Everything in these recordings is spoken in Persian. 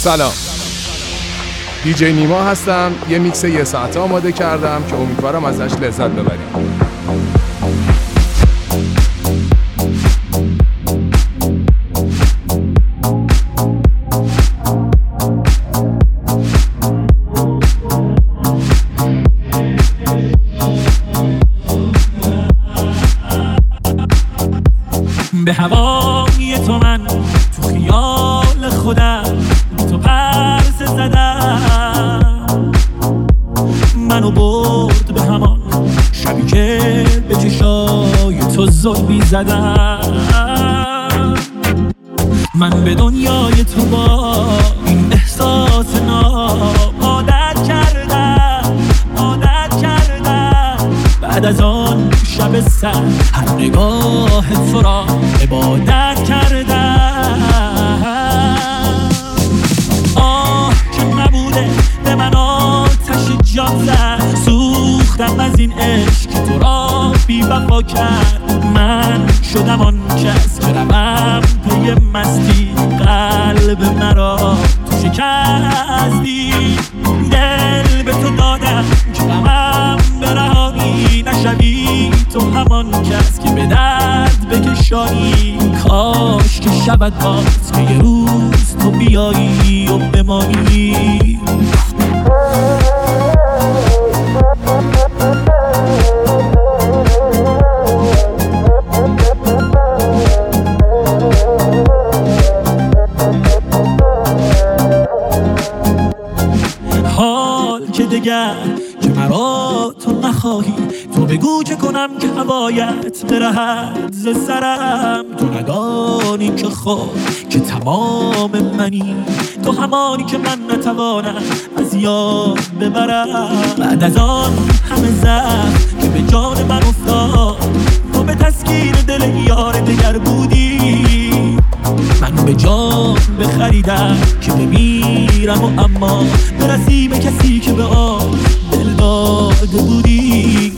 سلام، دیجی نیما هستم. یه میکس یه ساعته آماده کردم که امیدوارم ازش لذت ببرید. به هوای تو من تو خیال خودم تو پرسه زدم، منو برد به همان شبی که به چشای تو ظلمی زدم. من به دنیای تو با این احساس ناب عادت کردم بعد از آن شب سر هر نگاه تو را عبادت کردم. که نبوده به من آتش جان زد، سوختم از این عشق که تو را بی وفا کرد. من شدم آن کس که روم پی مستی، قلب مرا تو شکستی. دل به تو دادم که غمم برهانی نشوی، تو همان کس که به درد بکشانی. کاش که شود باز که یه روز تو بیایی و بمانی. حال که دگر که مرا تو نخواهی، تو بگو چه کنم که هوایت برهد ز سرم. تو ندانی که خود که تمام منی، تو همانی که من نتوانم از یاد ببرم. بعد از آن همه زخم که به جان من افتاد، تو به تسکین دل یار دگر بودی. من به جان بخریدم که بمیرم و اما برسی به کسی که به آن دل داده بودی.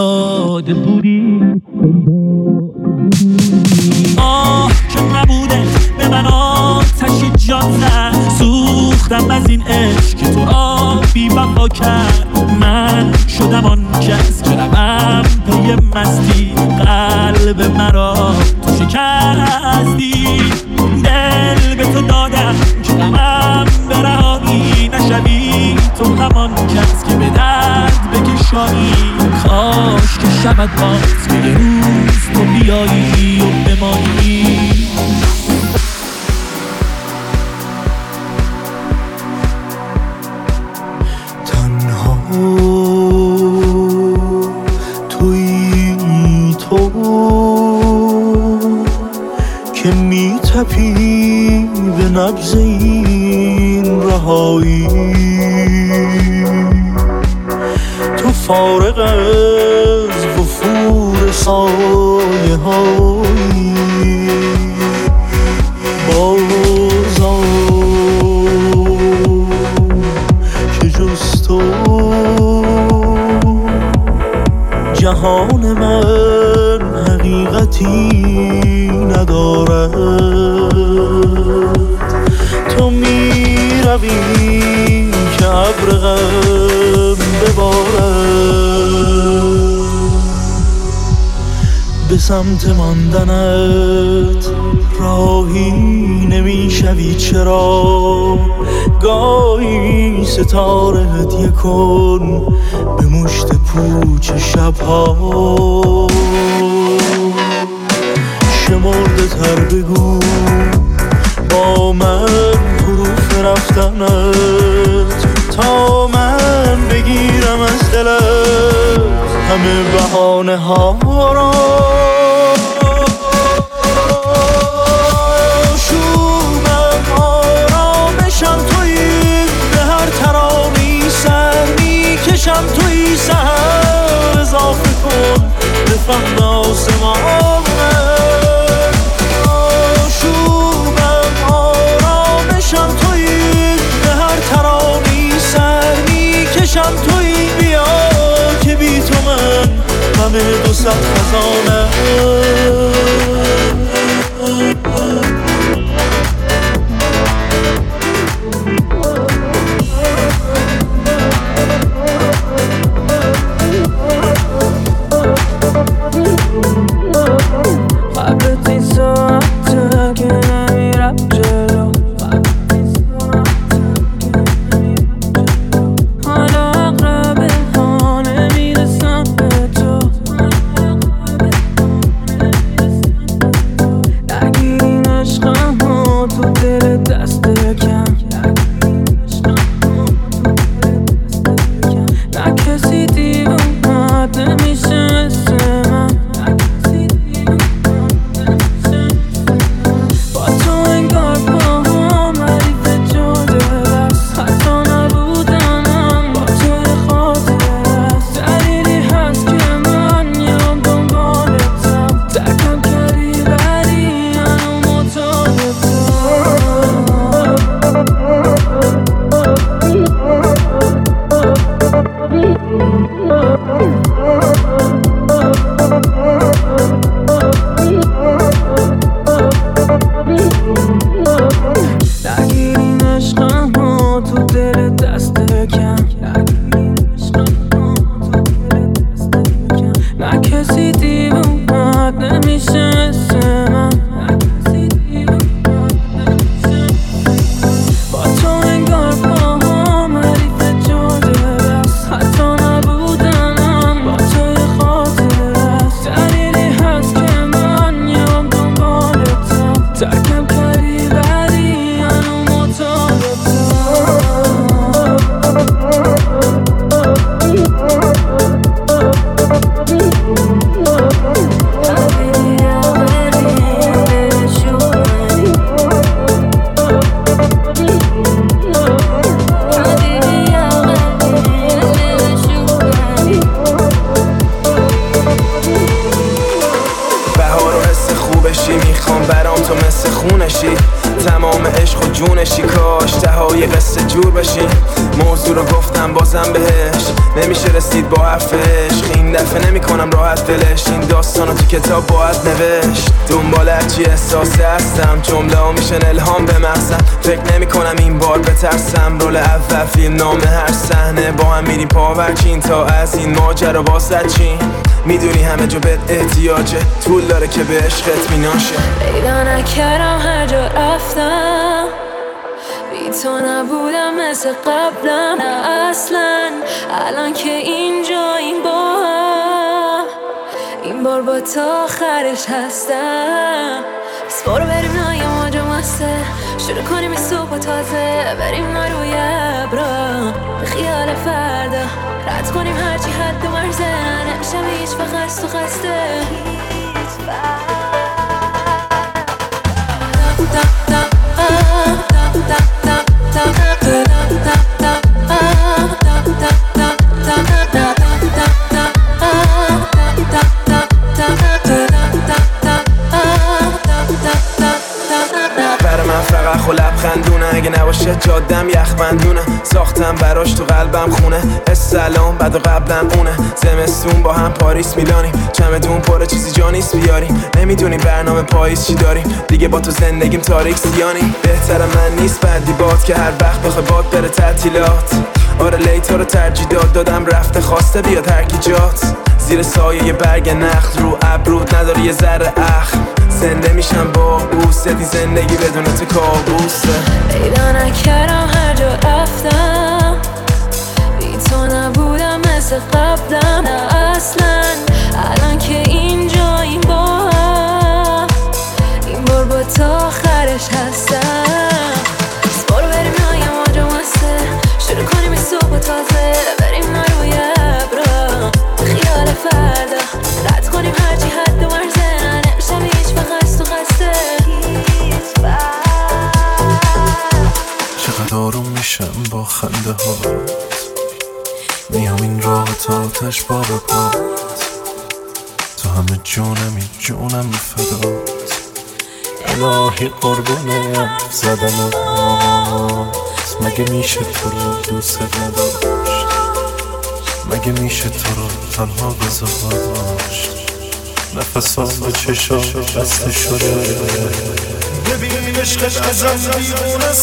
که نبوده به من آتش جان زد، سوختم از این عشق که تو را بی وفا کرد. من شدم آن کس که روم پی مستی، قلب مرا تو شکستی. دل به تو دادم که غمم برهانی نشوی، تو همان کس که به درد بکشانی. کاش که شود باز که یه روز تو بیایی و بمانی. تنها تویی تو که میتپی به نبض این رهایی. تو فارغ از وفور سایه هایی، بازم که جز تو جهان من حقیقتی ندارد. تو می روی که ابر غم ببارد، به سمت ماندنت راهی نمی شوی. چرا گاهی ستاره هدیه کن به مشت پوچ شبها. شمرده تر بگو با من حروف رفتنت، تا من بگیرم از دلت همه بهانه ها را. شومم آرامشم تویی، به هر ترانی سر میکشم تویی. سر اضافه کن به فهم آسمانم. شومم آرامشم تویی، به هر ترانی سر میکشم تویی. بیا که بی تو من همه 200 خزانه. عشقم ها تو دل دست کم نه کسی دیوونت نمیشه مثل من با تو انگار پاهام حریف جاده است حتی نبودنم با تو یه خاطر است دلیلی هست که من میام دنبالتم ترکم کردی ولی هنو مطابقتم میخوام برام تو مثل خونشی تمام عشق و جونشی کاش تهای قصه جور بشی موضوع رو گفتم بازم بهش نمیشه رسید با حرف عشق این دفعه نمی کنم راحت دلش این داستانو تو کتاب باید نوشت دنبال هرچی احساسه هستم جمله ها میشن الهام به مغزم فکر نمی کنم این بار بترسم رول اول فیلم نامه هر صحنه با هم میریم پاورچین تا از این ماجرا واسه چین میدونی همه جا بهت احتیاجه طول داره که به عشقت میناشه پیدا نکردم هر جا رفتم بی تو نبودم مثل قبلم نه اصلا الان که اینجا این با هم این بار با تو آخرش هستم بس برو بریم نای ماجا مسته شروع کنیم این صبح تازه بریم ما روی ابرا به خیال فردا رد کنیم هرچی حد و مرزه نمیشم هیچ فقط تو خسته برای من فقط خو لبخندونه اگه نباشه جادم یخبندونه ساختم براش تو قلبم خونه السلام بعد و قبلم اونه زمستون با هم پاریس میلانیم چمدون پره چیزی جا نیست بیاریم نمیدونیم برنامه پاییز چی داریم دیگه با تو زندگیم تاریک سیانیم بهتر من نیست بعدی باد که هر وقت بخوای باد بره تعطیلات آره لیتا رو ترجیح دادم رفته خواسته بیاد هر کی جات زیر سایه یه برگ نخل رو ابرود نداره یه ذره اخم زنده میشم با بوست این زندگی بدون تو کابوسه پیدا نکردم هر جا رفتم بی تو نبودم مثل قبلم نه اصلا الان که اینجا این با هم این بار با تو آخرش هستم بس برو بریم نای ماجا مسته شروع کنیم این صبح تازه بریم ما روی ابرا خیال فردا رد کنیم هرچی حد و مرزه نمیشم هیچ فقط تو خسته چقدر آروم میشم با خنده هات میام این راه تا آتش باب پات تو همه جونم فدات الهی قربونه زدنت مگه میشه تو رو دوست نداشت مگه میشه تو رو تنها گذاشت نفسا به چشا بسته شده ببین عشقت ازم بیرونه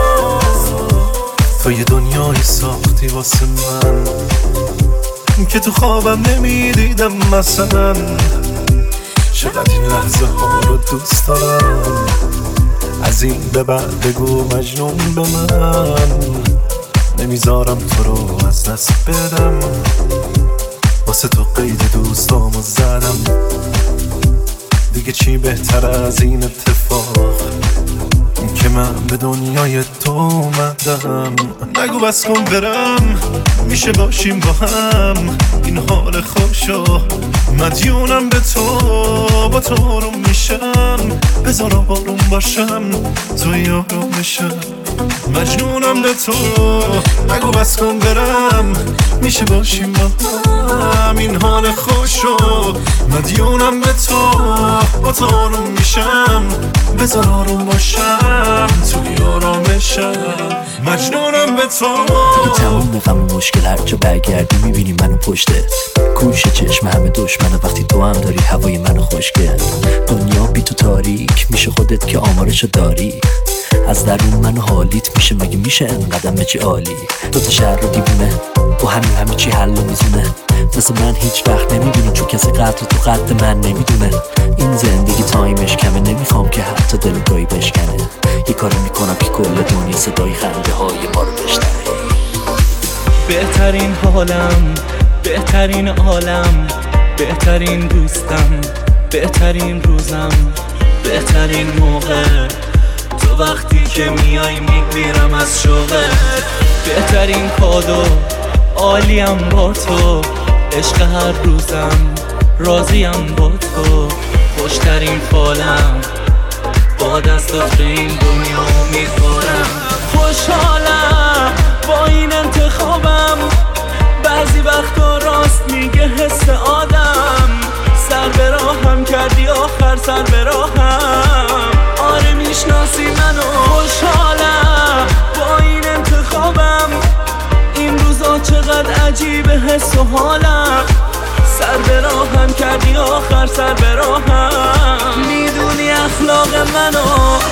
تو یه دنیایی ساختی واسه من که تو خوابم نمیدیدم مثلا چقدر این لحظه ها رو دوست دارم از این به بعد بگو مجنون به من نمیذارم تو رو از دست بدم واسه تو قید دوستامو زدم دیگه چی بهتر از این اتفاق که من به دنیای تو اومدم نگو بس کن برم میشه باشیم با هم این حال خوشو مدیونم به تو با تو آروم میشم بذار آروم باشم تو یارم میشم مجنونم به تو نگو بس کن برم میشه باشیم با هم این حال خوشو مدیونم به تو با تو آروم میشم بذار آروم باشم تو یارمشم مجنونم به تو تمام غم و مشکل هر جا برگردی میبینی منو پشتت گوشه چشم همه دشمنه وقتی تو هم داری هوای منو خوشگل دنیا بی تو تاریک میشه خودت که آمارشو داری از درون من حالیت میشه، مگه میشه انقدر چی عالی؟ دوتا شهر رو دیوونه با همه چی حل و میزونه. مثل من هیچ وقت نمیبینی چون کسی قدر تو قد من نمیدونه. این زندگی تایمش کمه، نمیخوام که حتی دل گاهی بشکنه. یه کاری میکنم که کل دنیا صدای خنده های ما رو بشنوه. بهترین حالم، بهترین عالم، بهترین دوستم، بهترین روزم، بهترین موقع تو وقتی که میای میمیرم از شوقت. بهترین کادو عالیم با تو، عشق هر روزم راضیم با تو. خوشترین فالم با دستات به این دنیا میخورم. خوشحالم با این انتخابم، بعضی وقتا راست میگه حس آدم. سر به راهم کردی آخر سر به راهم، آره میشناسی منو. خوشحالم با این انتخابم، این روزا چقدر عجیبه حس و حالم. سر به راهم کردی آخر سر به راهم، میدونی اخلاق منو.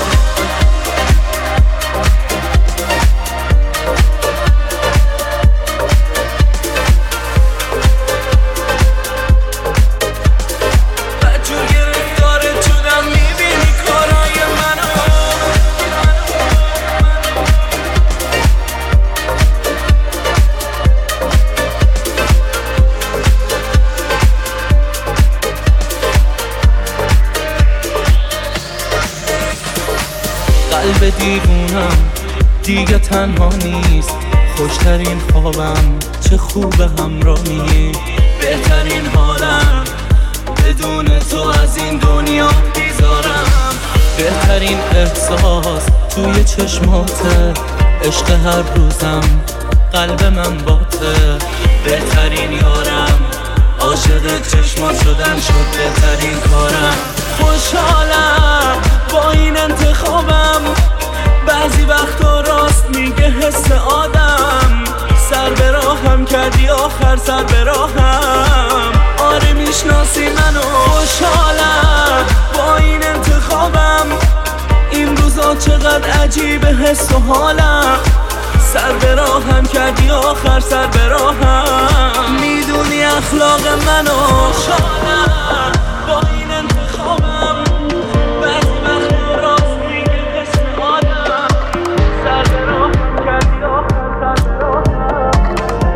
قلب دیوونم دیگه تنها نیست، خوشترین خوابم چه خوب همراهی. بهترین حالم بدون تو از این دنیا بیزارم. بهترین احساس توی چشماته، عشق هر روزم قلب من باته. بهترین یارم عاشق چشمات شدن شد بهترین کارم. خوشحالم با این انتخابم، بعضی وقتا راست میگه حس آدم. سر به راهم کردی آخر سر به راهم، آره میشناسی منو. خوشحالم با این انتخابم، این روزا چقدر عجیبه حس و حالم. سر به راهم کردی آخر سر به راهم، میدونی اخلاق منو. خوشحالم با این انتخابم، بعضی وقتا راست میگه حس آدم. سر به راهم کردی آخر سر به راهم.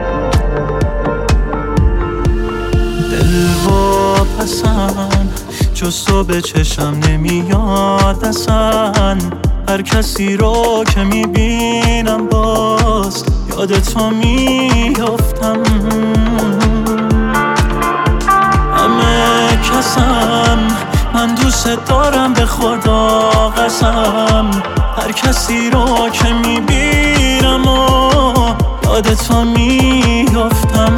دل واپسن جز تو به چشم نمیاد اصلا. هر کسی رو که میبینم باز یاد تو میافتم. همه کسم من دوست دارم به خدا قسم. هر کسی رو که میبینم و یاد تو میافتم.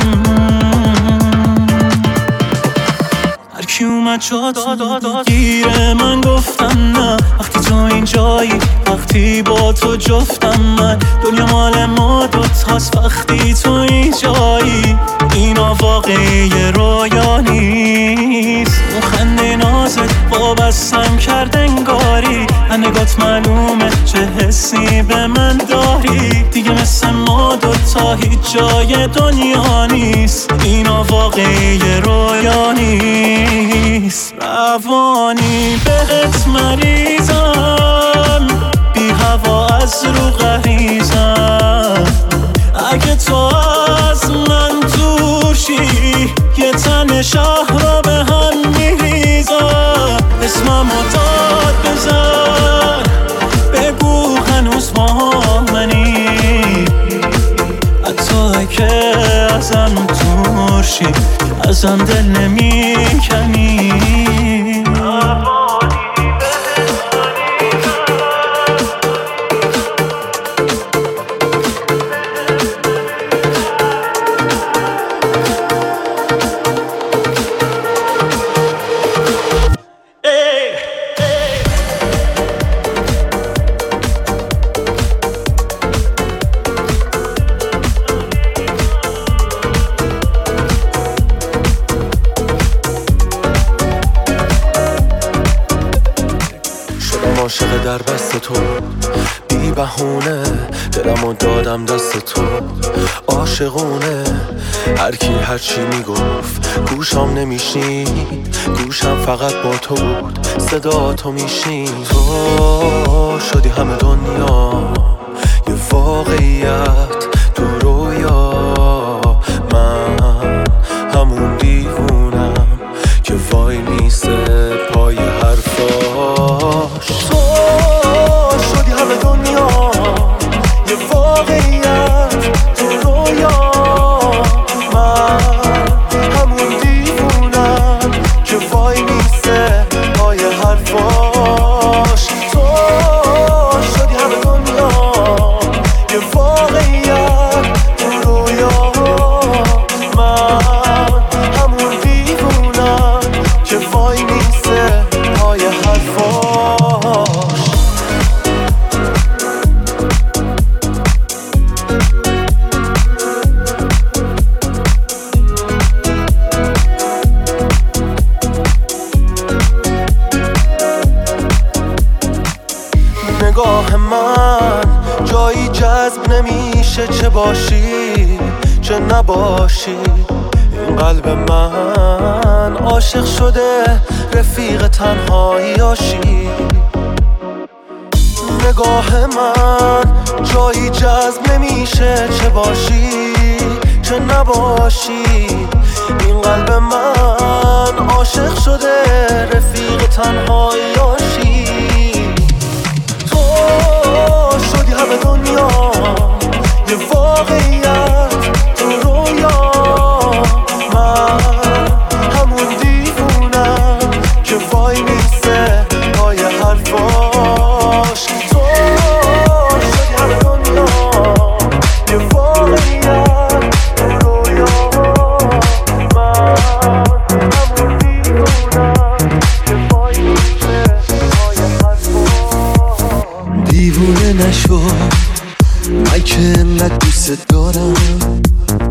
هرکی اومد جا گیره من گفتم نه. وقتی تو اینجایی، وقتی با تو جفتم من. دنیا مال ما دوتاست وقتی تو اینجایی. اینا واقعی رویا نیست. اون خنده نازت وابستم کرد انگاری. نگات معلومه چه حسی به من داری. دیگه مثل ما دوتا هیچ جای دنیا نیست. اینا واقعی رویا نیست. روانی بهت مریضم، بی هوا از رو غریزم. اگه تو از من دور شی، یه تن شهر رو به هم میریزم. اسممو داد بزن، بگو هنوز با منی. حتی که ازم دور شی، ازم دل نمیکنی. عاشق در بست تو، بهونه دلمو دادم دست تو عاشقونه. هر کی هر چی میگفت گوشم نمیشنید، گوشم فقط با تو بود صدا تو میشنید. تو شدی همه دنیا یه واقعیت تو رویا، من همون دیوونم که وای میسه پای حرفاش. تو شدی همه دنیا یه واقعیت تو رویا، من همون دیوونم که وای میسه پای حرفاش. تو شدی همه دنیا یه واقعیت تو رویا، من همون دیوونم که وای میسه پای حرفاش. نگاه من جایی جذب نمیشه، چه باشی چه نباشی. این قلب من عاشق شده رفیق تنهاییاشی. نگاه من جایی جذب نمیشه، چه باشی چه نباشی. این قلب من عاشق شده رفیق تنهاییاشی. تو شدی همه دنیا یه واقعیت تو رویا، من همون دیوونم که وای میسه پای حرفاش. تو شدی همه دنیا یه واقعیت تو رویا، من همون دیوونم که وای میسه پای حرفاش. دیوونه نشو من که انقدر دوست دارم،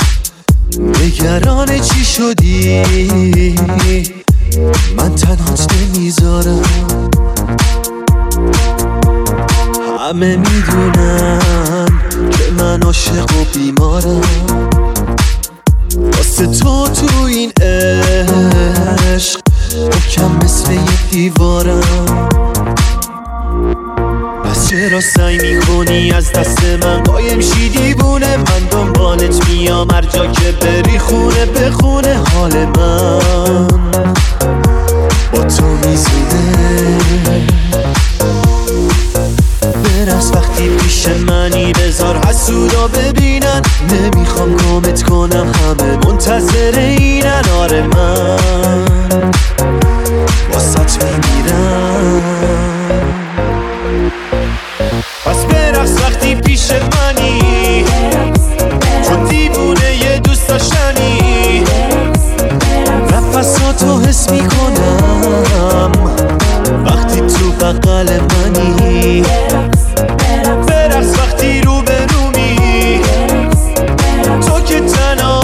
نگران چی شدی من تنهات نمیذارم. همه میدونن که من عاشق و بیمارم، واسه تو این عشق محکم مثل یه دیوارم. پس چرا سعی میکنی از دست من قایم شی دیوونه؟ من دنبالت میام هر جا که بری، خونه به خونه حال من با تو میزونه. برقص وقتی پیش منی، بذار حسودا ببینن. نمیخوام گمت کنم، همه منتظر اینن. آره من واسط میمیرم. پس برقص وقتی پیش منی، چون دیوونه یه دوست داشتنی. نفساتو حس میکنم وقتی تو بغل منی. برقص وقتی رو به رومی، تو که تنها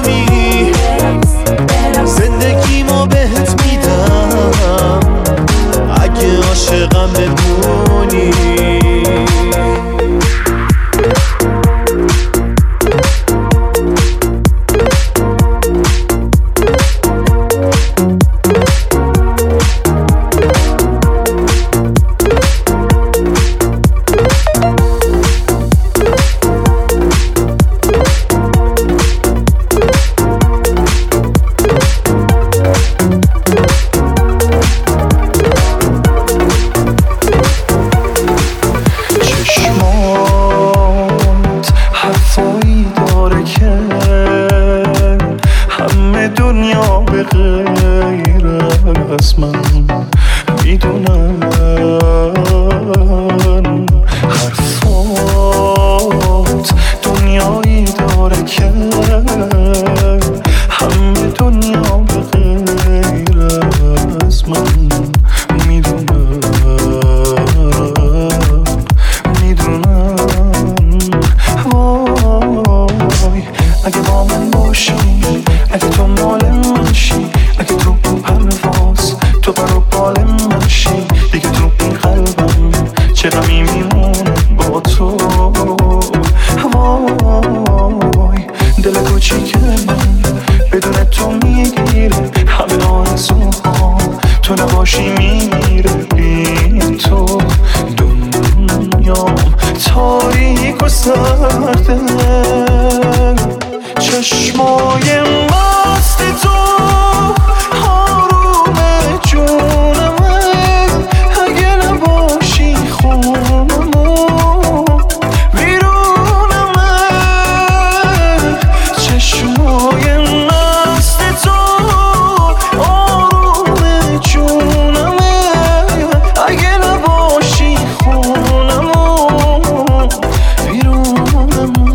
آرزومی. زندگیمو بهت میدم سرده چشمای مست تو آروم جونمه اگه نباشی خونمو بیرونمه چشمای مست تو آروم جونمه اگه نباشی خونمو بیرونمه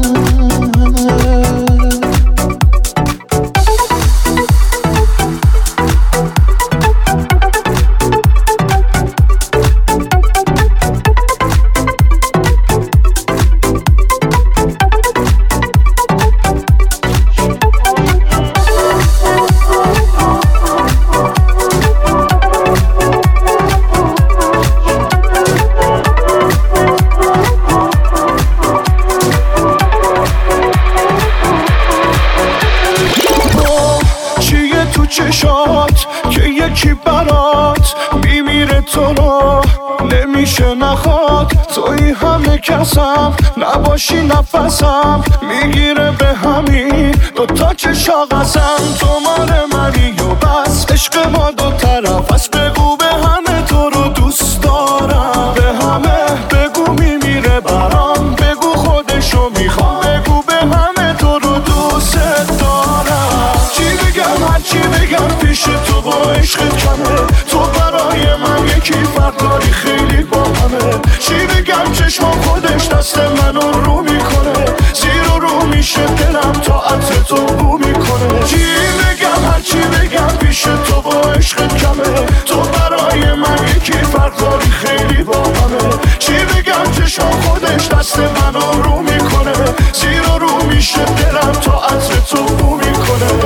چشات که یکی برات میمیره تو رو نمیشه نخواد توی همه کسم نباشی نفسم میگیره به همین دوتا چشا قسم تو مال منی و بس عشق ما دو طرف از بگو به همه تو رو دوست دارم به همه بگو میمیره برام بگو خودشو میخوام بگو به همه تو رو دوست دارم چی بگم هرچی بگم پیش تو با عشقت کمه تو برای من یکی فرق داری خیلی با همه چی بگم چشم خودش دست منو رو میکنه زیر و رو میشه دلم تا عطر تو بو میکنه چی بگم هرچی بگم پیش تو با عشقت کمه تو برای من یکی فرق داری خیلی با همه چی بگم چشم خودش دست منو رو میکنه زیر و رو میشه دلم تا عطر تو بو میکنه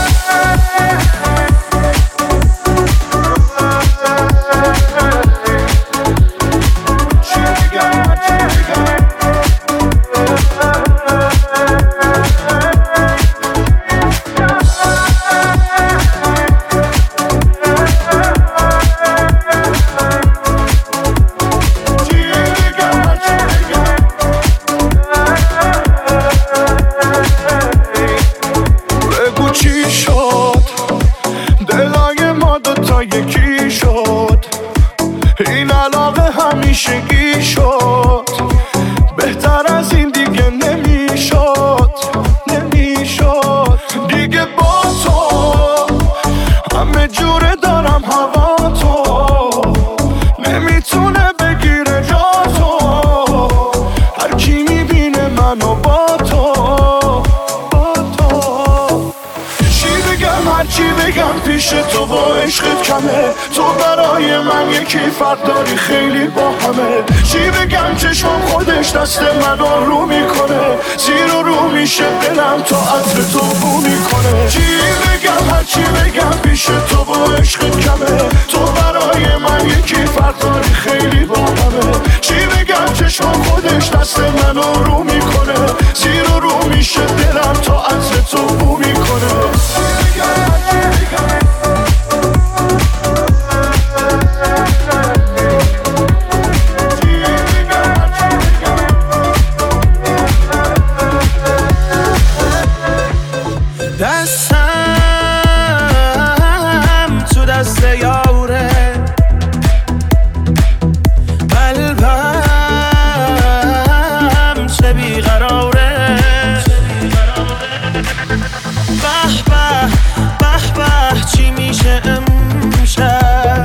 یکی شد این علاقه همیشگی شد بهتر از این دیگه نمیشد دیگه با تو همه جوره دارم هوا تو نمیتونه بگیره جا تو هر کی میبینه منو با تو هرچی بگم پیش تو با عشقت کمه تو برای من یکی فرق داری خیلی با همه چی بگم چشم خودش دست منو رو میکنه زیر و رو میشه دلم تا عطر تو بو میکنه چی بگم هرچی بگم پیش تو با عشقت کمه تو برای من یکی فرق داری خیلی با همه چی بگم چشم خودش دست منو رو میکنه زیر و رو میشه دلم تا عطر تو بو میکنه دستم تو دست یاره قلبم چه بیقراره به چی میشه امشب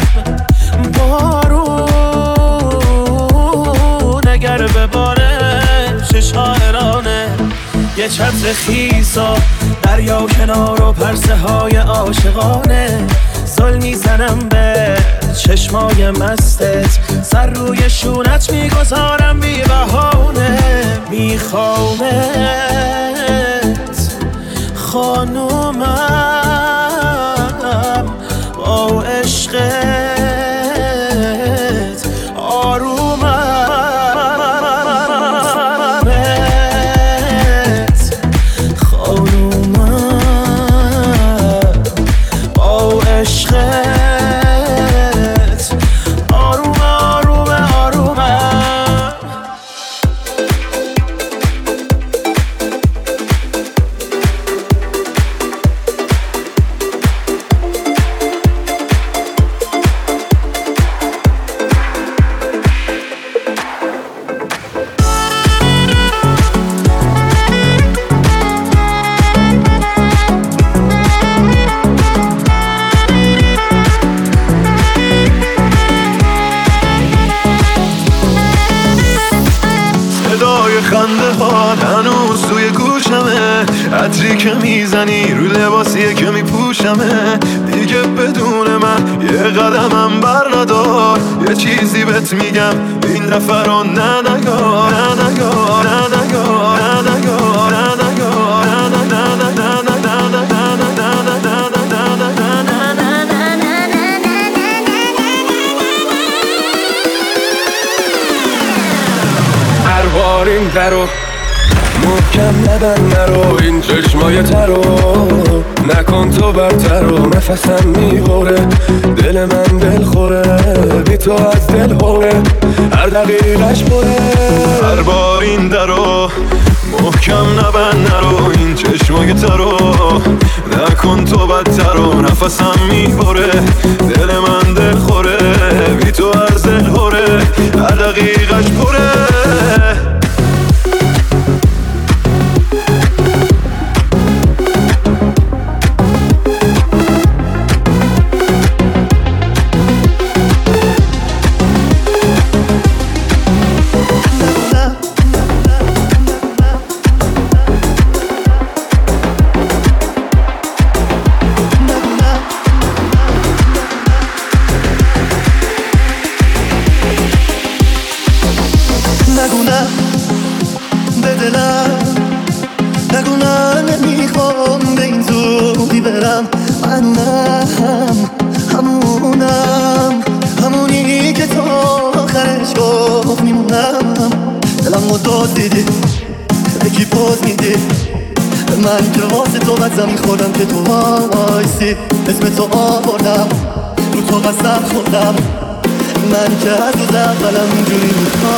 بارون اگر بباره چه شاعرانه یه چتر خیسا دریا کنار و پرسه های عاشقانه زل میزنم به چشمای مستت سر روی شونت میگذارم بی بهانه میخوامت خانومم با عشقت آروممت خانومم با عشقت آروم آروم آرومم هنوز توی گوشمه، عطری که میزنی روی لباسیه که میپوشمه. دیگه بدون من یه قدمم بر ندار، یه چیزی بهت میگم این دفعه رو نه نگار، نه نگار، نه نگار، نه نگار، نه نگار، هر بار این درو محکم نبند نرو، این چشمای ترو نکن تو برترو. نفسم میبره دل من دل خوره، بی تو از دل هوره هر دقیقش بره. هر بار این درو محکم نبند نرو، این چشمای ترو نکن تو بدترو. نفسم میبره دل من دل خوره، بی تو از دل هوره هر دقیقش پره. همونی که تو آخرش گفت میمونم. دلم رو داد دیدی یکی پوز میدی من که واسه تو بد زمین خودم که تو وایسی. اسم تو آوردم رو تو قسم خوردم، من که از روز اولم اینجوری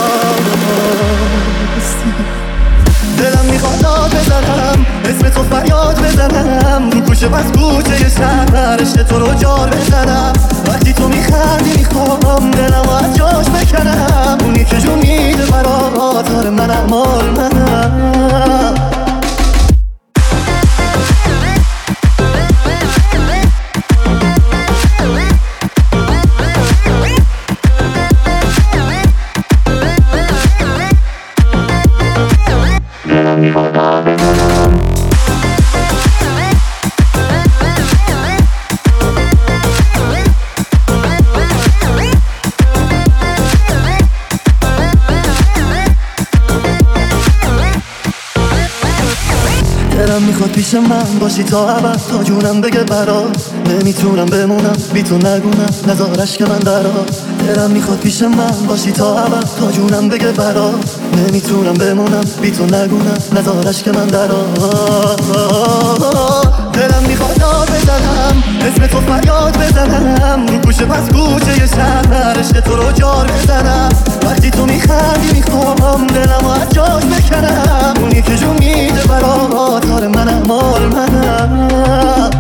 میخواستی. دلم میخواد داد بزنم اسم تو فریاد بزنم، رو کوچه پس کوچه شهر رشته تو رو جار بزنم. وقتی تو میخندی میخوام دلم از جاش بکنم، اونی که جون میده برات آره منم مال منم. دلم میخواد پیش من باشی تا ابد، تا جونم بگه برات نمیتونم بمونم بی تو نگونم نذارش که من درات. دلم میخواد پیش من باشی تا ابد، تا جونم بگه برات نمیتونم بمونم بی تو نگونم نذارش که من درات. دلم میخواد داد بزنم اسم تو فریاد بزنم، رو کوچه پس کوچه شهر رشته تو رو جار بزنم. وقتی تو میخندی میخوام دلم از جاش بکنم، اونی که جون میده برات آره منم مال منم.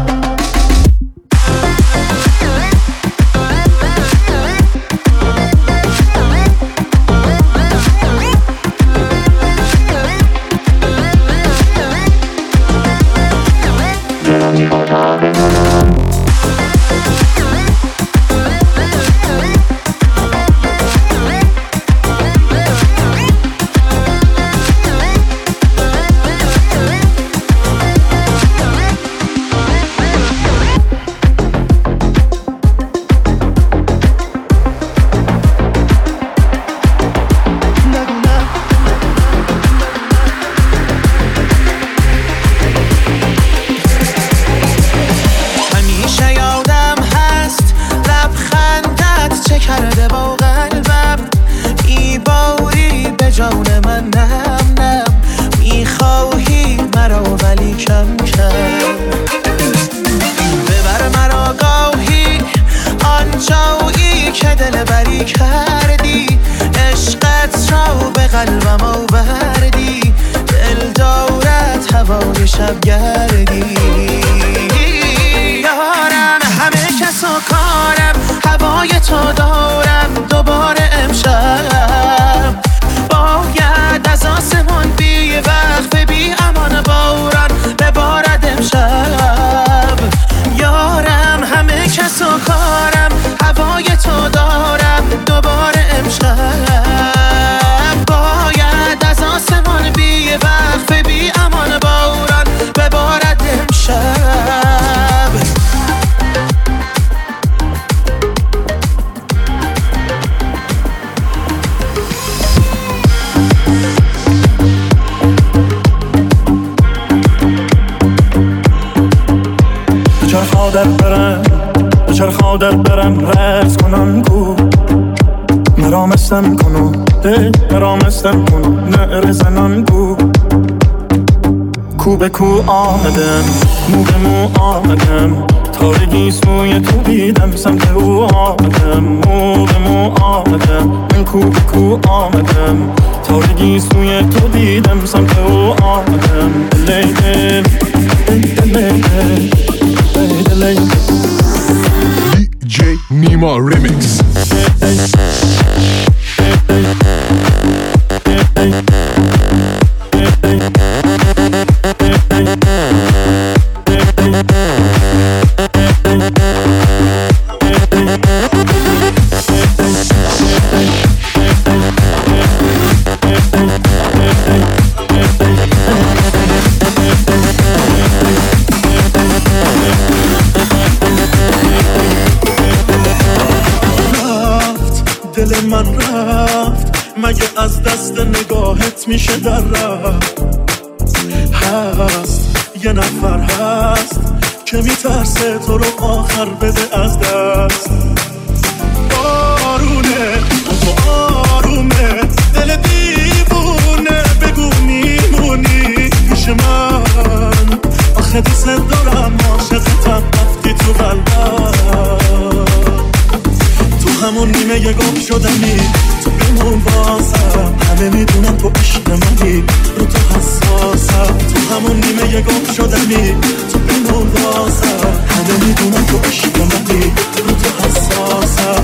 مادر برم رز کنن کو مرامستم کنو مرامستم کنو نعر زنن کو به کو آمدم مو به مو آمدم تارگی سوی تو دیدم سمت او آمدم مو به مو آمدم من کو به کو آمدم تارگی سوی تو دیدم سمت او آمدم لیدم DJ نیما ریمیکس. دل من رفت مگه از دست نگاهت میشه در رفت هست یه نفر هست که میترسه تو رو آخر بده از دست آرونه تو آرومه دل دیوونه بگو میمونی پیش من آخه دوست دارم عاشقتم رفتی تو قلبم تو همون نیمه یه گم شدنی تو بمون بازم همه میدونن تو عشق منی رو تو حساسم تو همون نیمه یه گم شدنی تو بمون بازم همه میدونن تو عشق منی رو تو حساسم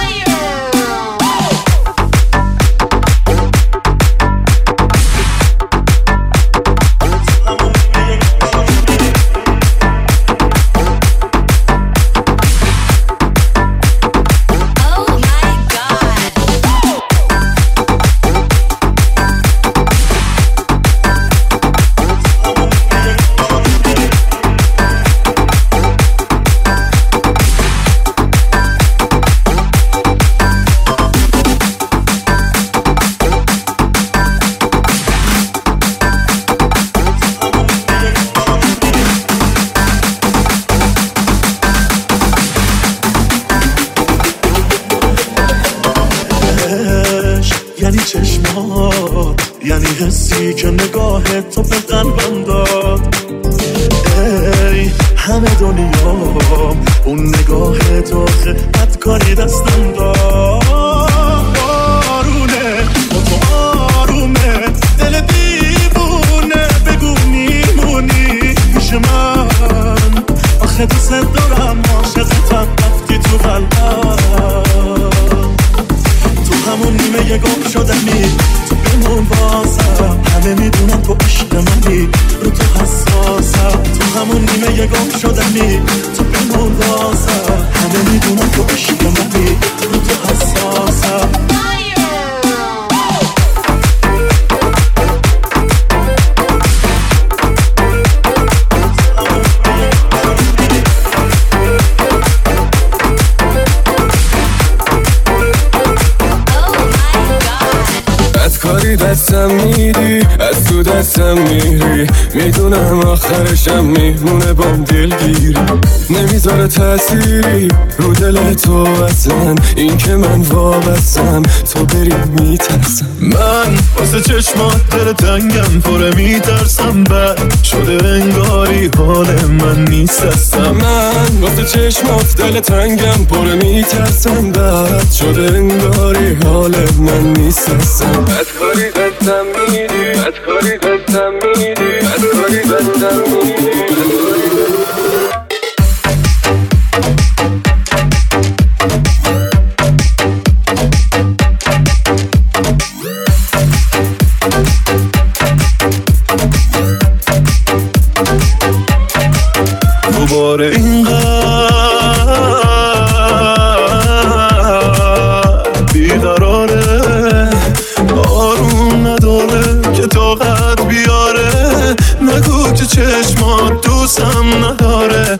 یعنی چشمات یعنی حسی که نگاه تو به قلبم داد ای همه دنیام اون نگاه تو بدکاری دستم داد آرونه تو آرومه دل دیوونه بگو میمونی پیش من آخه دوست دارم عاشقتم رفتی تو قلبم تو همون نیمه یه گم شدنی تو بمون بازم همه میدونن تو عشق منی رو تو حساسم تو همون نیمه یه گم شدنی تو بمون بازم همه میدونن تو عشق منی رو تو حساسم کاری دستم میدی از تو دستم میری میدونم آخرشم میمونه بام دلگیری نمیذاره تأثیری رو دل تو اصلا این که من وابستم تو بری میترسم من واسه چشمات دل تنگم پره میترسم بد شده انگاری حال من نیست هستم من واسه چشمات دل تنگم پره میترسم بد شده انگاری حال من نیست هستم بدکاری دستم میدی بدکاری دستم میدی بدکاری دستم میدی دوباره اینقدر بیقراره آروم نداره که طاقت بیاره نگو که چشمات دوستم نداره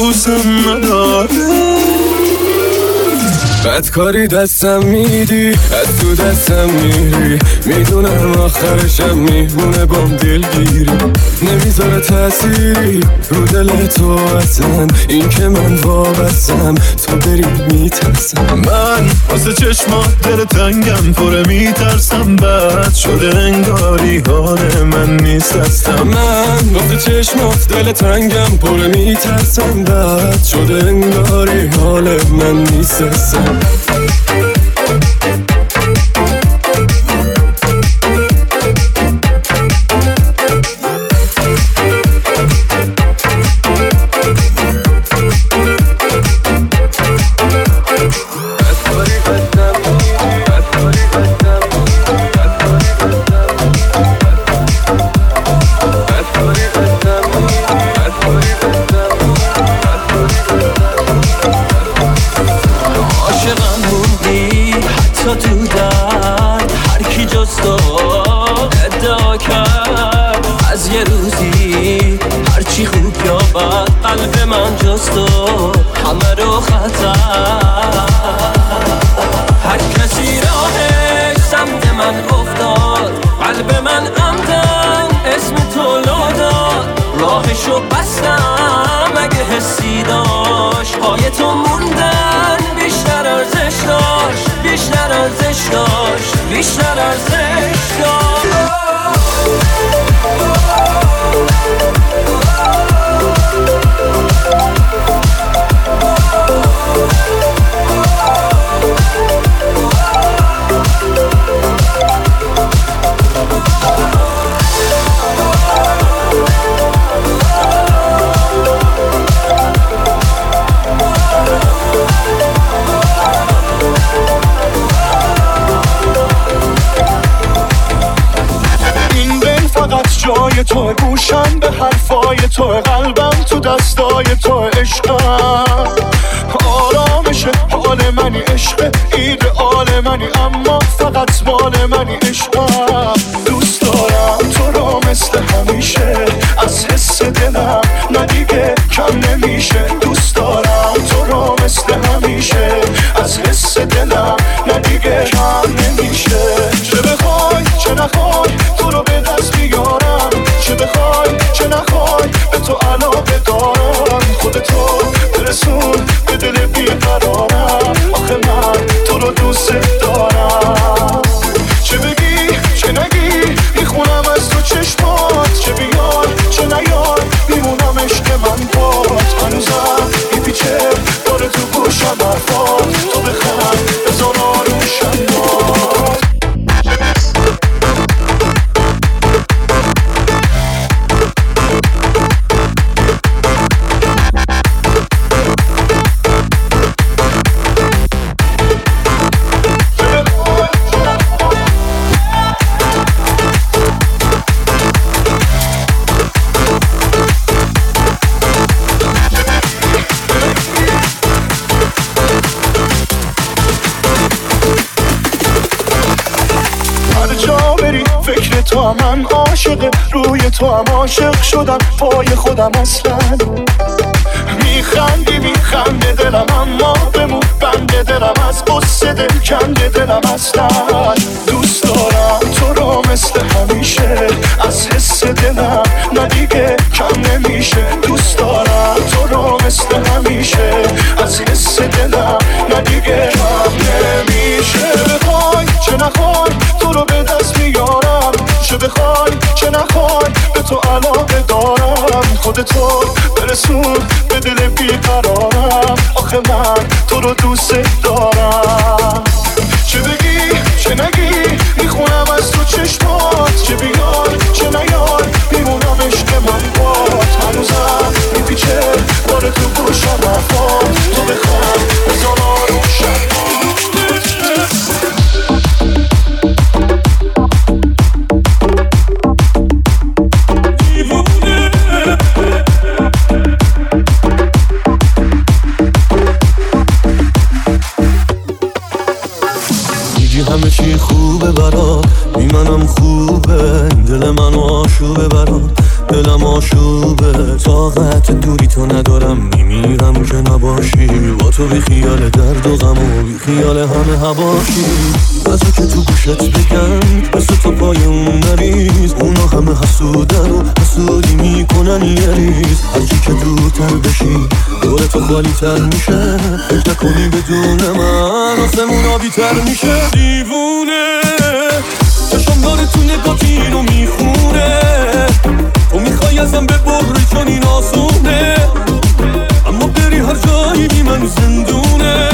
بدکاری دستم میدی از تو دستم میری میدونم آخرشم میمونه بام دلگیری نمیذاره تأثیری رو دل تو اصلا، این که من وابستم تو بری میترسم. من واسه چشمات دل تنگم پره میترسم، بد شده انگاری حال من نیست هستم. من واسه چشمات دل تنگم پره میترسم، بد شده انگاری حال من نیست هستم. قلب من جز تو همه رو خطر، هر کسی راهش سمت من افتاد، قلب من عمدن اسم تو لو داد، راهشو بستم اگه حسی داشت، پای تو موندن بیشتر ارزش داشت، بیشتر ارزش داشت، بیشتر ارزش داشت. جای تو گوشم به حرفای تو، قلبم تو دستای تو، عشقم آرامش حال منی، عشق ایدئال منی، اما فقط مال منی، عشقم دوست دارم تو رو مثل همیشه، از حس دلم نه دیگه کم نمیشه، دوست دارم تو رو مثل همیشه، از حس دلم نه دیگه کم نمیشه. چه بخوای چه نخوای تو رو به دست بیارم، چه بخوای چه نخوای به تو علاقه دارم، خودتو برسون به دل بیقرارم، آخه من تو رو دوست دارم. چه بگی چه نگی میخونم از تو چشمات، چه بیای چه نیای میمونم عشق من باد، هنوزم میپیچه داره تو گوشم حرفات، تو بخند بزار آروشم باد. تو من عاشق روی تو هم عاشق شدم، پای خودم اصلا میخنده دلم، اما بمون بنده دلم، از قصه دل کنده دلم اصلا. دوست دارم تو رو مثل همیشه، از حس دلم نه دیگه کم نمیشه، دوست دارم تو رو مثل همیشه، از حس دلم نه دیگه کم نمیشه. بخوای چه نخوای تو رو به دست بیارم، چه بخوای چه نخوای به تو علاقه دارم، خودتو برسون به دل بیقرارم، آخه من تو رو دوست دارم. چه بگی چه نگی میخونم از تو چشمات، چه بیای چه نیای میمونم عشق من باد، هنوزم میپیچه داره تو گوشم حرفات، تو بخوام بزار آروشم. همه چی خوبه برات، بی منم خوبه، دل دلم آشوبه، طاقت دوری تو ندارم، میمیرم که نباشی. با تو بی خیال درد و غم و بی خیال همه هواشی. بذار که تو گوشت بگم مثل تو پای اون نریز، اونا همه حسودن و حسودی میکنن یه ریز. هرچی که دورتر بشی دور تو خالی تر میشه، فکر نکنی بدون من آسمون آبی تر میشه. دیوونه چشم داره تو نگاهی رو میخونه، تو میخوای ازم ببری چون این آسونه، اما بری هر جایی بی من زندونه.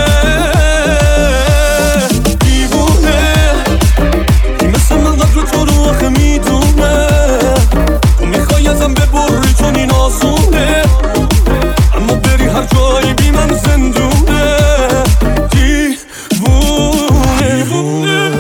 دیوونه این مثل من قدر تو رو آخه میدونه، تو میخوای ازم ببری چون این آسونه، اما بری هر جایی بی من زندونه. دیوونه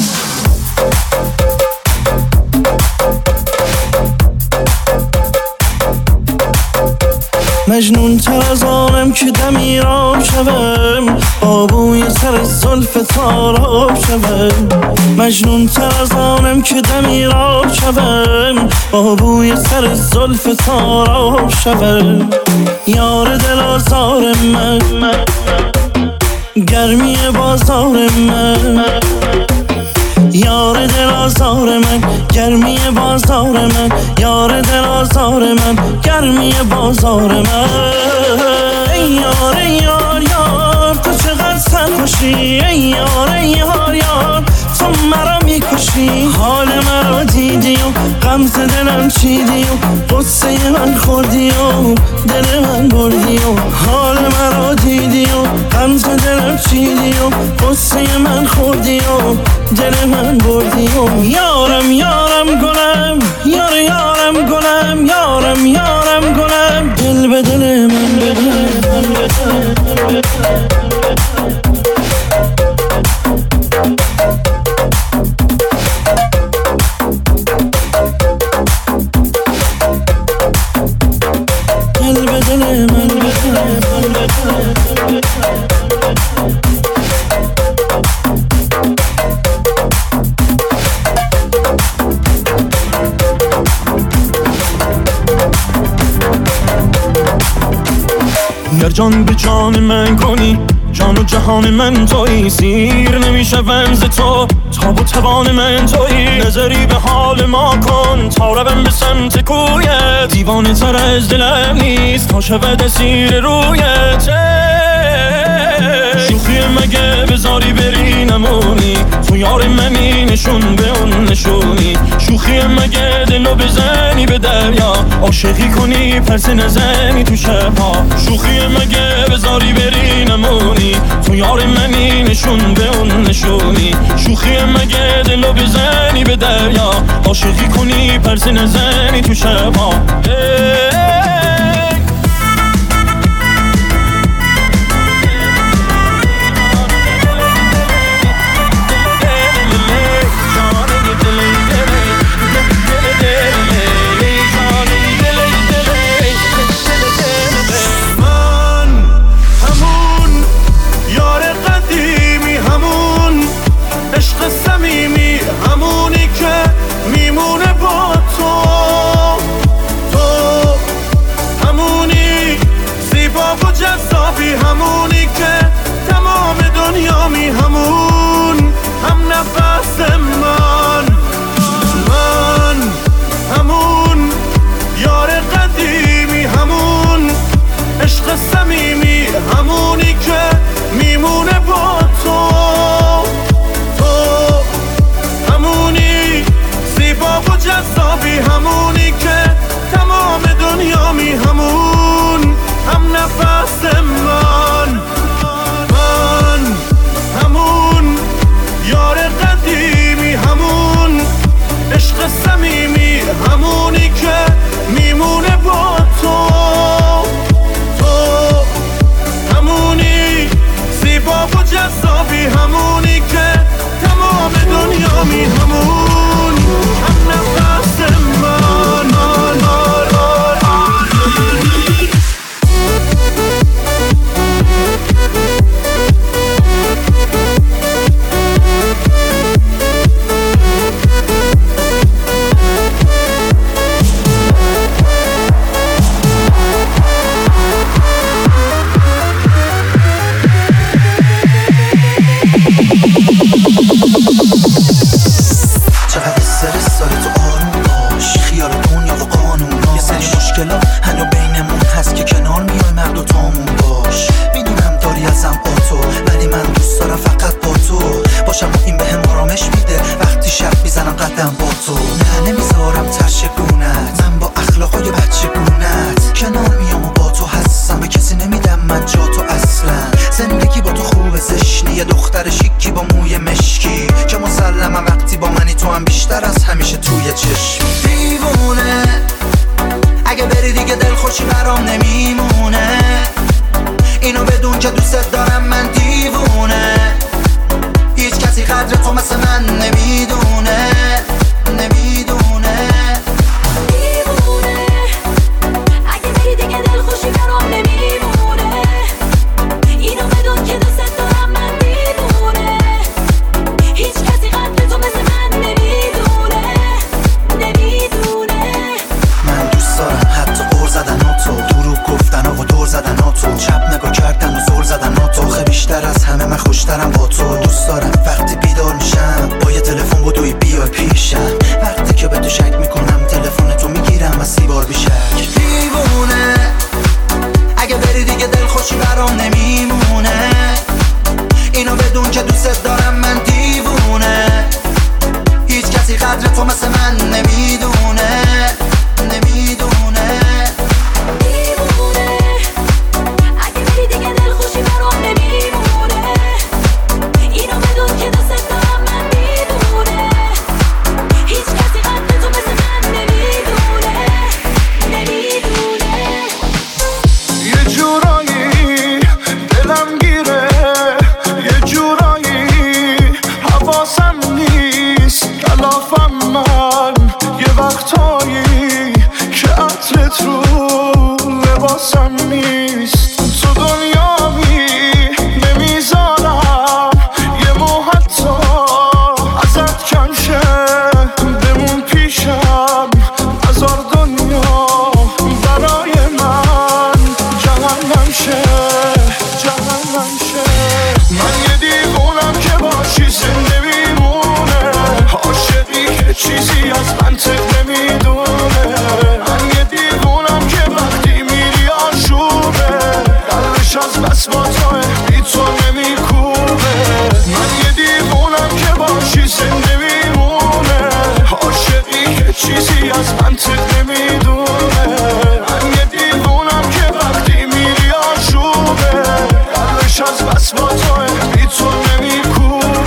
مجنون تر از آنم که دمیرام شوم، آبوی سر زلف تاراب شوم. مجنون تر از آنم که دمیرام شوم، آبوی سر زلف تاراب شوم. یار دل آزار من، گرمی بازار من. یار دل آزار من، گرمی بازار من. یار دل آزار من، گرمی بازار من. ای یار ای یار یار تو چقدر سرخوشی، ای یار ای یار یار تو مرا میکشی. حال مرا دیدی و غمز دلم چیدی و قصه من خوردی و دل من بردی و حال مرا دیدی و غمز دلم چیدی و قصه من خوردی و دل من بردی و یارم یارم گلم، یار یارم گلم، یارم یارم گلم، دل به دل من بده. دل به دل من بده. گر جان به جان من کنی، جان و جهان من تویی. سیر نمیشوم ز تو، تاب و توان من تویی. نظری به حال ما کن تا روم به سمت کویت. دیوانه تر از دلم نیست تا شود اسیر رویت. شوخی مگه بذاری بری نمونی، تو یار منی نشون به اون نشونی. شوخی مگه دلو بزنی به دریا، عاشقی کنی پرسه نزنی تو شبها. شوخی مگه بذاری بری نمونی، تو یار منی نشون به اون نشونی. شوخی مگه دلو بزنی به دریا، عاشقی کنی پرسه نزنی تو شبها. همونی که تمام دنیا می همون هم نفس من همون یار قدیمی همون عشق صمیمی همونی که میمونه با تو همونی زیبا و جذابی همونی که تمام دنیا می همون هم نفس من همون یار قدیمی همون عشق صمیمی همونی که میمونه با تو همونی زیبا و جذابی همونی که تمام دنیا می همون هم نفس من دلخوشی برام نمیمونه. اینو بدون که دوست دارم من دیوونه. هیچ کسی قدر تو مثل من نمیدونه. نمیدونه دیوونه. اگه بری دیگه دلخوشی برام نمیمونه. اینو بدون که دوست دارم من دیوونه. هیچ کسی قدر تو مثل من نمیدونه. نمیدونه. من دوست دارم حتی قول زدن ها تو، دروغ گفتن ها و دور زدن ها تو، چپ نگاه کردن و زور زدن ها تو. خیلی بیشتر از همه من خوشترم با تو. دوست دارم وقتی بیدار میشم با یه تلفن بدوی بیای پیشم. وقتی که به تو شک میکنم تلفن تو میگیرم و 30 بار بیشک. دیوونه. اگه بری دیگه دلخوشی برام نمیمونه. اینو بدون که دوست دارم من دیوونه. هیچ کسی قدر تو مثل من نمیدونه. نمیدونه دیوونه. اگه بری دیگه دلخوشی برام نمیمونه. اینو بدون که دوست دارم من دیوونه. هیچ کسی قدر تو مثل من نمیدونه. نمیدونه یه جورایی دلم گیره، یه جورایی حواسم نیست. کلافم من یه وقتایی که عطرت رو لباسم نیست. تو دنیامی نمیذارم یه مو حتی ازت کم شه. بمون پیشم هزار دنیا برای من جهنم شه. جهنم شه. من یه دیوونم که باشی زنده میمونه. عاشقی که چیزی از منطق نمیدونه. من یه دیوونم که وقتی میری آشوبه. قلبش از بس با توه بی تو نمیکوبه. من یه دیوونم که باشی زنده میمونه. عاشقی که چیزی از منطق نمیدونه. من یه دیوونم که وقتی میری آشوبه. قلبش از بس با توه بی تو نمیکوبه.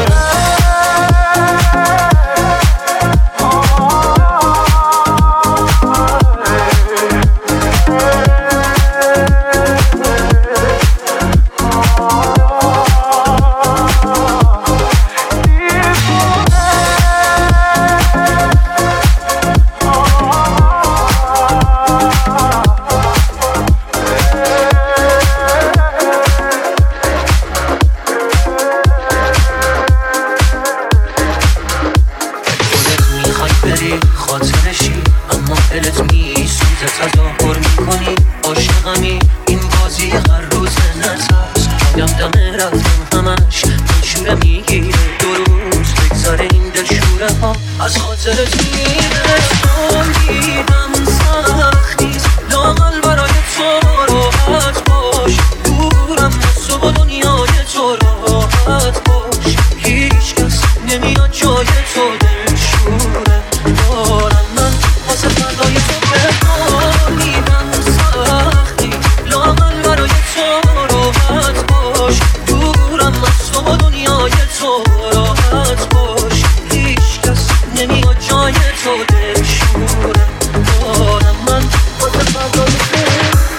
خاطرشی اما دلت میسوزه. تظاهر میکنی عاشقمی، این بازی هر روز نترس. آدم دم رفتم همش دلشوره میگیره. دو روز بگذاره این دلشوره ها از خاطرت میره. دیدم سختیست لاغل برای تو راحت باش. دورم از تو و دنیای تو راحت باش. هیچ کس نمیاد جای تو دلشوره دارم من واسه فردای تو بخوانیدم سختی لاغل برای تو راحت باش. دورم از تو و دنیای تو راحت باش. هیچ کس نمیاد جای تو دلشوره دارم من واسه فردای تو.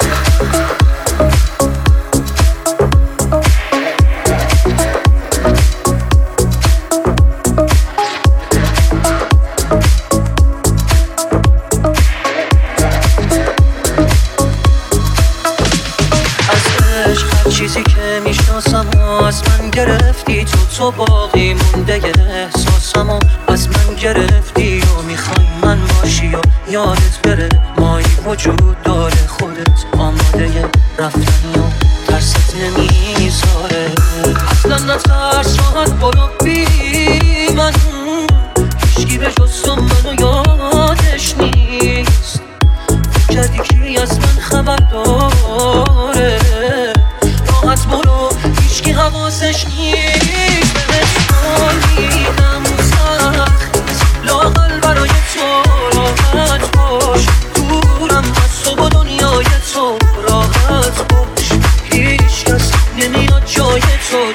چیزی که میشناسم و از من گرفتی. تو باقی مونده احساسم و از من گرفتی. و میخوای من باشی و یادت بره مایی وجود داره. خودت آماده رفتنی و ترست نمیذاره. اصلا نترس راحت برو بی من. هیچکی به جز تو منو یادش نیست. فکر کردی کی از من خبر داره. راحت برو هیچکی حواسش نیست. به دیدم سخت لاغل برای تو راحت باش. دورم از تو و دنیای تو راحت باش. هیچ کس نمیاد جای تو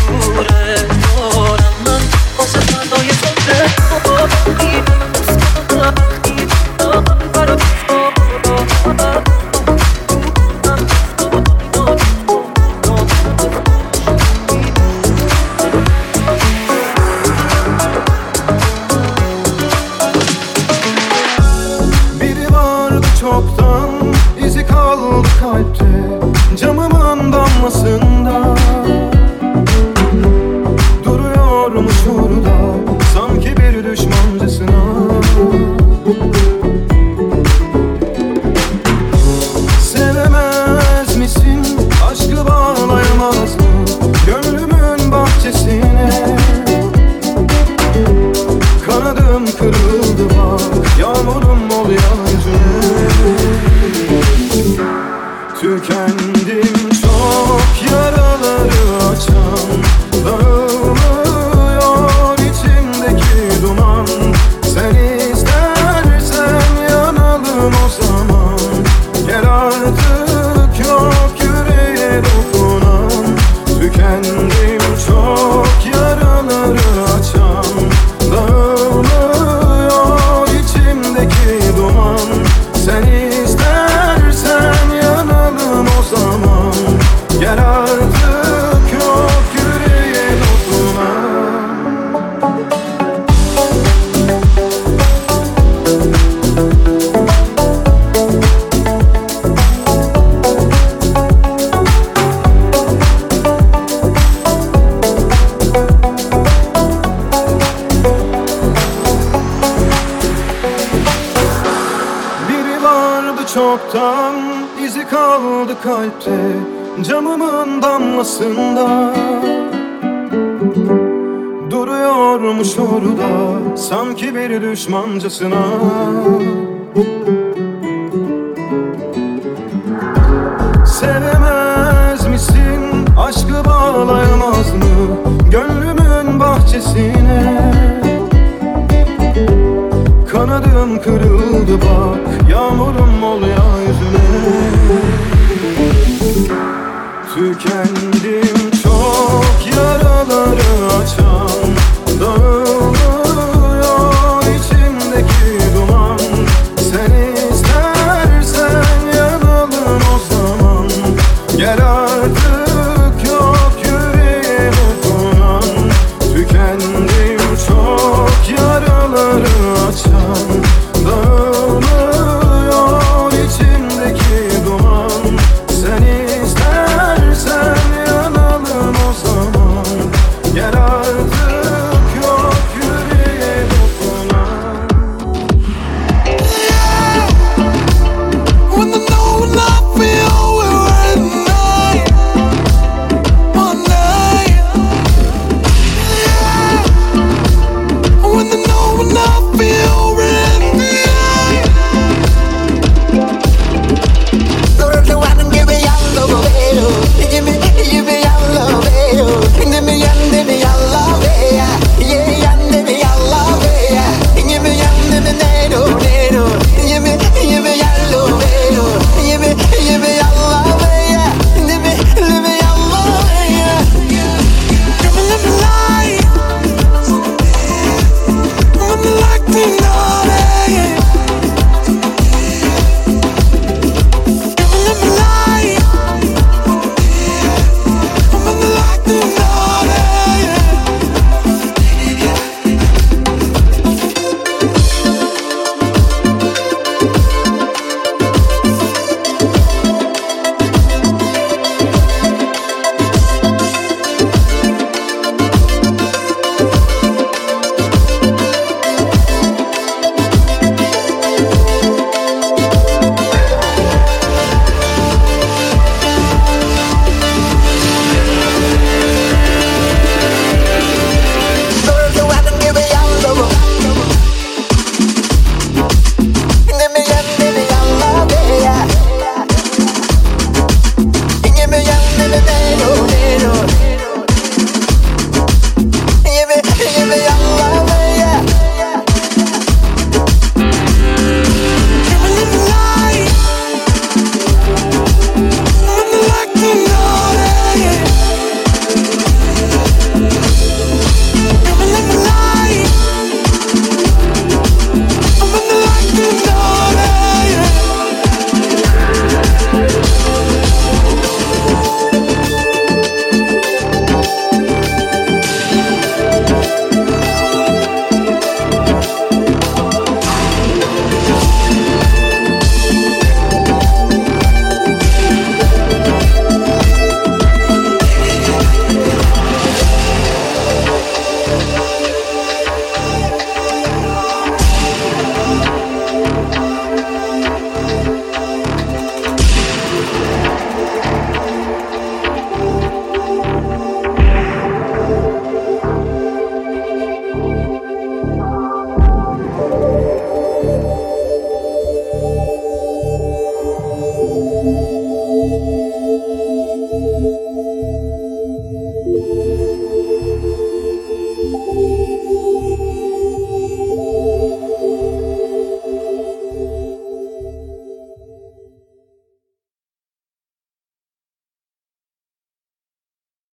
دلشوره دارم من واسه فردای تو. kaldı kalpte camımın damlasında. Duruyormuş orada sanki bir düşmancasına. Sevemez misin, aşkı bağlayamaz mı gönlümün bahçesine? Kanadım kırıldı bak, yağmurum ol yağcı. Tükendim çok, yaraları açan dağılıyor içimdeki duman. Sen istersen yanalım o zaman. Gel artık, yok yüreğe dokunan. Tükendim çok, yaraları açan dağılıyor içimdeki duman. Sen istersen yanalım o zaman. Gel artık, yok yüreğe dokunan. Biri vardı çoktan, izi kaldı kalpte camımın damlasında. Duruyormuş orada sanki bir düşmancasına. Sevemez misin, aşkı bağlayamaz mı gönlümün bahçesine? Kanadım kırıldı bak, yağmurum ol yüzüne. Tükendim çok, yaraları açan